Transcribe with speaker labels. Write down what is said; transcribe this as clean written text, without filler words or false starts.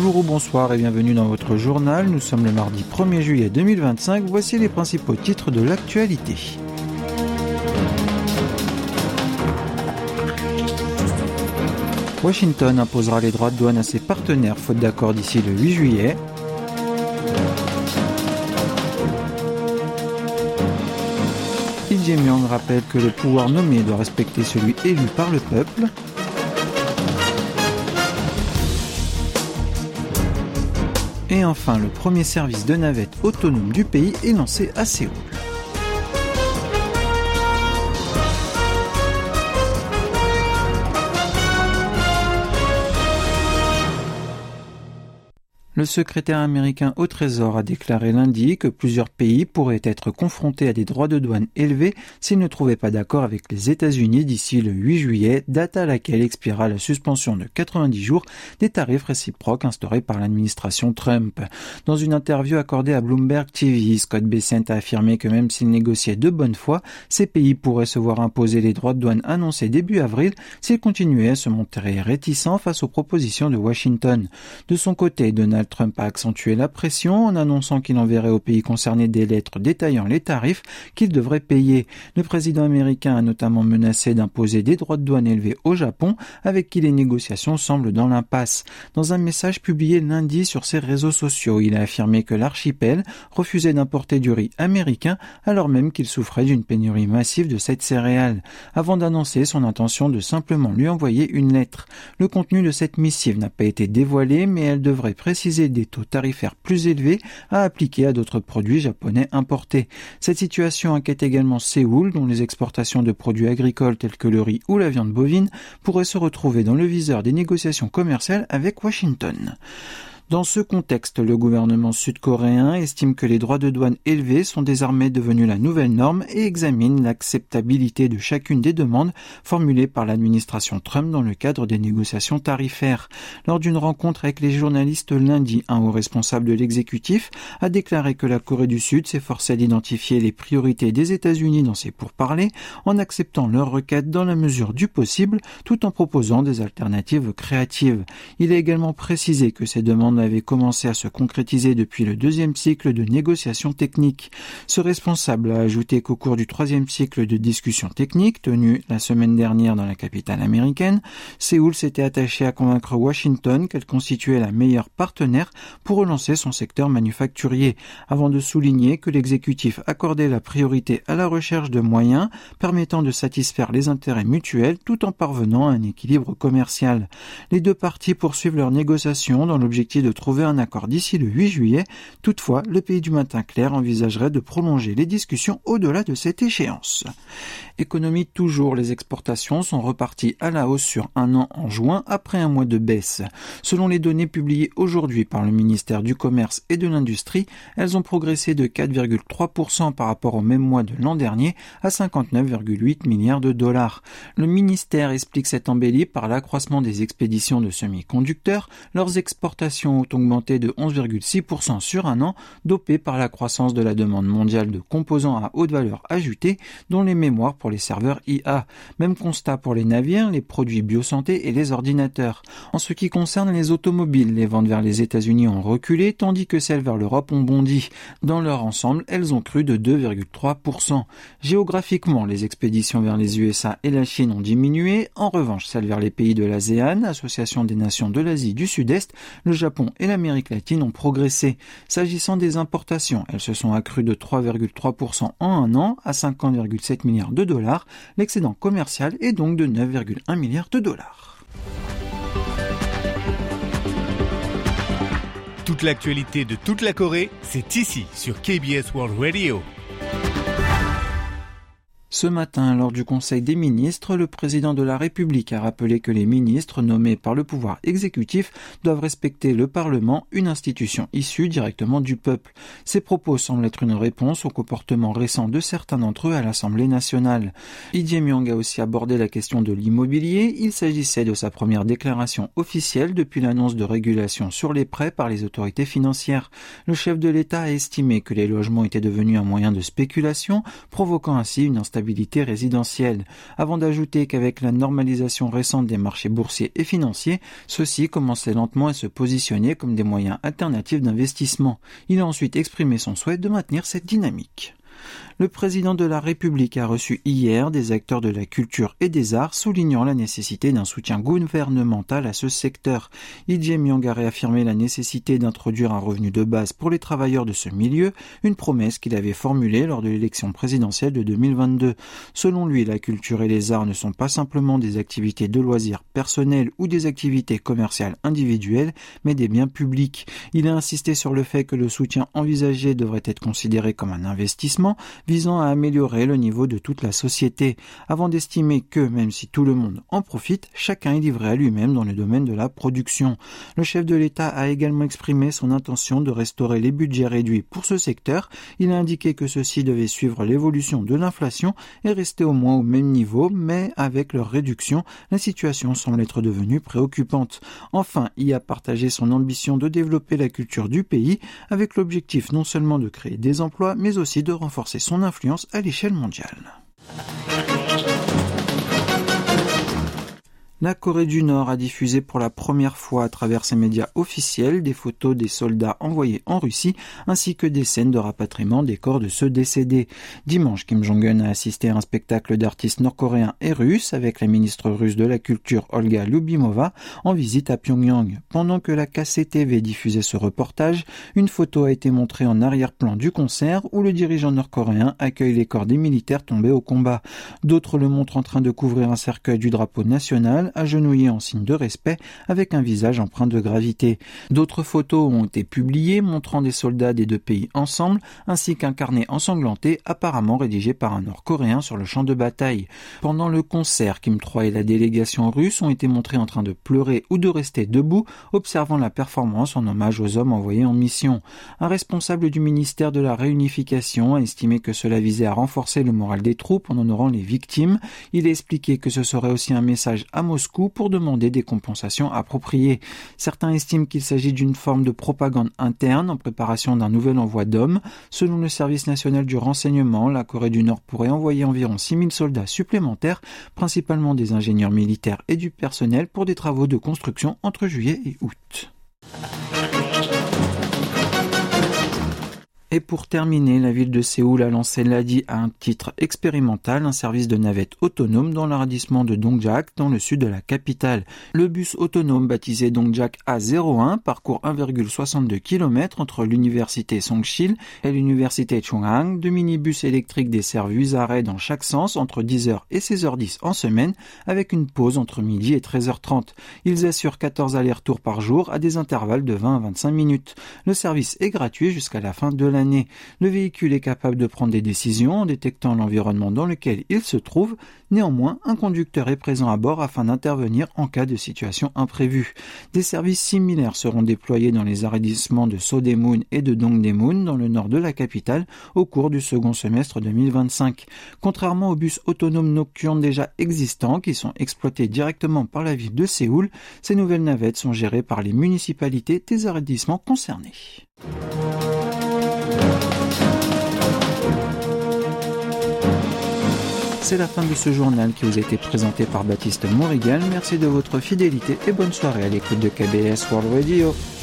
Speaker 1: Bonjour ou bonsoir et bienvenue dans votre journal. Nous sommes le mardi 1er juillet 2025. Voici les principaux titres de l'actualité. Washington imposera les droits de douane à ses partenaires faute d'accord d'ici le 8 juillet. Lee Jae-myung rappelle que le pouvoir nommé doit respecter celui élu par le peuple. Et enfin, le premier service de navette autonome du pays est lancé à Séoul. Le secrétaire américain au Trésor a déclaré lundi que plusieurs pays pourraient être confrontés à des droits de douane élevés s'ils ne trouvaient pas d'accord avec les États-Unis d'ici le 8 juillet, date à laquelle expirera la suspension de 90 jours des tarifs réciproques instaurés par l'administration Trump. Dans une interview accordée à Bloomberg TV, Scott Bessent a affirmé que même s'ils négociaient de bonne foi, ces pays pourraient se voir imposer les droits de douane annoncés début avril s'ils continuaient à se montrer réticents face aux propositions de Washington. De son côté, Donald Trump a accentué la pression en annonçant qu'il enverrait aux pays concernés des lettres détaillant les tarifs qu'ils devraient payer. Le président américain a notamment menacé d'imposer des droits de douane élevés au Japon, avec qui les négociations semblent dans l'impasse. Dans un message publié lundi sur ses réseaux sociaux, il a affirmé que l'archipel refusait d'importer du riz américain alors même qu'il souffrait d'une pénurie massive de cette céréale, avant d'annoncer son intention de simplement lui envoyer une lettre. Le contenu de cette missive n'a pas été dévoilé, mais elle devrait préciser des taux tarifaires plus élevés à appliquer à d'autres produits japonais importés. Cette situation inquiète également Séoul, dont les exportations de produits agricoles tels que le riz ou la viande bovine pourraient se retrouver dans le viseur des négociations commerciales avec Washington. Dans ce contexte, le gouvernement sud-coréen estime que les droits de douane élevés sont désormais devenus la nouvelle norme et examine l'acceptabilité de chacune des demandes formulées par l'administration Trump dans le cadre des négociations tarifaires. Lors d'une rencontre avec les journalistes lundi, un haut responsable de l'exécutif a déclaré que la Corée du Sud s'efforçait d'identifier les priorités des États-Unis dans ses pourparlers en acceptant leurs requêtes dans la mesure du possible tout en proposant des alternatives créatives. Il a également précisé que ces demandes avait commencé à se concrétiser depuis le deuxième cycle de négociations techniques. Ce responsable a ajouté qu'au cours du troisième cycle de discussions techniques, tenu la semaine dernière dans la capitale américaine, Séoul s'était attaché à convaincre Washington qu'elle constituait la meilleure partenaire pour relancer son secteur manufacturier, avant de souligner que l'exécutif accordait la priorité à la recherche de moyens permettant de satisfaire les intérêts mutuels tout en parvenant à un équilibre commercial. Les deux parties poursuivent leurs négociations dans l'objectif de trouver un accord d'ici le 8 juillet. Toutefois, le pays du matin clair envisagerait de prolonger les discussions au-delà de cette échéance. Économie toujours, les exportations sont reparties à la hausse sur un an en juin après un mois de baisse. Selon les données publiées aujourd'hui par le ministère du Commerce et de l'Industrie, elles ont progressé de 4,3% par rapport au même mois de l'an dernier à 59,8 milliards de dollars. Le ministère explique cette embellie par l'accroissement des expéditions de semi-conducteurs. Leurs exportations ont augmenté de 11,6% sur un an, dopé par la croissance de la demande mondiale de composants à haute valeur ajoutée, dont les mémoires pour les serveurs IA. Même constat pour les navires, les produits biosanté et les ordinateurs. En ce qui concerne les automobiles, les ventes vers les États-Unis ont reculé, tandis que celles vers l'Europe ont bondi. Dans leur ensemble, elles ont cru de 2,3%. Géographiquement, les expéditions vers les USA et la Chine ont diminué. En revanche, celles vers les pays de l'ASEAN, Association des nations de l'Asie du Sud-Est, le Japon et l'Amérique latine ont progressé. S'agissant des importations, elles se sont accrues de 3,3% en un an à 50,7 milliards de dollars. L'excédent commercial est donc de 9,1 milliards de dollars.
Speaker 2: Toute l'actualité de toute la Corée, c'est ici sur KBS World Radio.
Speaker 1: Ce matin, lors du Conseil des ministres, le président de la République a rappelé que les ministres nommés par le pouvoir exécutif doivent respecter le Parlement, une institution issue directement du peuple. Ces propos semblent être une réponse au comportement récent de certains d'entre eux à l'Assemblée nationale. Lee Jae-myung a aussi abordé la question de l'immobilier. Il s'agissait de sa première déclaration officielle depuis l'annonce de régulation sur les prêts par les autorités financières. Le chef de l'État a estimé que les logements étaient devenus un moyen de spéculation, provoquant ainsi une instabilité stabilité résidentielle, avant d'ajouter qu'avec la normalisation récente des marchés boursiers et financiers, ceux-ci commençaient lentement à se positionner comme des moyens alternatifs d'investissement. Il a ensuite exprimé son souhait de maintenir cette dynamique. Le président de la République a reçu hier des acteurs de la culture et des arts, soulignant la nécessité d'un soutien gouvernemental à ce secteur. Lee Jae-myung a réaffirmé la nécessité d'introduire un revenu de base pour les travailleurs de ce milieu, une promesse qu'il avait formulée lors de l'élection présidentielle de 2022. Selon lui, la culture et les arts ne sont pas simplement des activités de loisirs personnelles ou des activités commerciales individuelles, mais des biens publics. Il a insisté sur le fait que le soutien envisagé devrait être considéré comme un investissement, visant à améliorer le niveau de toute la société, avant d'estimer que, même si tout le monde en profite, chacun est livré à lui-même dans le domaine de la production. Le chef de l'État a également exprimé son intention de restaurer les budgets réduits pour ce secteur. Il a indiqué que ceux-ci devaient suivre l'évolution de l'inflation et rester au moins au même niveau, mais avec leur réduction, la situation semble être devenue préoccupante. Enfin, il a partagé son ambition de développer la culture du pays, avec l'objectif non seulement de créer des emplois, mais aussi de renforcer son influence à l'échelle mondiale. La Corée du Nord a diffusé pour la première fois à travers ses médias officiels des photos des soldats envoyés en Russie ainsi que des scènes de rapatriement des corps de ceux décédés. Dimanche, Kim Jong-un a assisté à un spectacle d'artistes nord-coréens et russes avec la ministre russe de la Culture Olga Lyubimova en visite à Pyongyang. Pendant que la KCTV diffusait ce reportage, une photo a été montrée en arrière-plan du concert où le dirigeant nord-coréen accueille les corps des militaires tombés au combat. D'autres le montrent en train de couvrir un cercueil du drapeau national, agenouillé en signe de respect avec un visage empreint de gravité. D'autres photos ont été publiées montrant des soldats des deux pays ensemble, ainsi qu'un carnet ensanglanté apparemment rédigé par un Nord-Coréen sur le champ de bataille. Pendant le concert, Kim III et la délégation russe ont été montrés en train de pleurer ou de rester debout, observant la performance en hommage aux hommes envoyés en mission. Un responsable du ministère de la Réunification a estimé que cela visait à renforcer le moral des troupes en honorant les victimes. Il a expliqué que ce serait aussi un message à Moscou pour demander des compensations appropriées. Certains estiment qu'il s'agit d'une forme de propagande interne en préparation d'un nouvel envoi d'hommes. Selon le service national du renseignement, la Corée du Nord pourrait envoyer environ 6000 soldats supplémentaires, principalement des ingénieurs militaires et du personnel pour des travaux de construction entre juillet et août. Et pour terminer, la ville de Séoul a lancé lundi à un titre expérimental un service de navette autonome dans l'arrondissement de Dongjak, dans le sud de la capitale. Le bus autonome baptisé Dongjak A01 parcourt 1,62 km entre l'université Songsil et l'université Chunghang. Deux minibus électriques desservent 8 arrêts dans chaque sens entre 10h et 16h10 en semaine, avec une pause entre midi et 13h30. Ils assurent 14 allers-retours par jour à des intervalles de 20 à 25 minutes. Le service est gratuit jusqu'à la fin de l'année. Le véhicule est capable de prendre des décisions en détectant l'environnement dans lequel il se trouve. Néanmoins, un conducteur est présent à bord afin d'intervenir en cas de situation imprévue. Des services similaires seront déployés dans les arrondissements de Sodaemun et de Dongdaemun dans le nord de la capitale au cours du second semestre 2025. Contrairement aux bus autonomes nocturnes déjà existants qui sont exploités directement par la ville de Séoul, ces nouvelles navettes sont gérées par les municipalités des arrondissements concernés. C'est la fin de ce journal qui vous a été présenté par Baptiste Maurigal. Merci de votre fidélité et bonne soirée à l'écoute de KBS World Radio.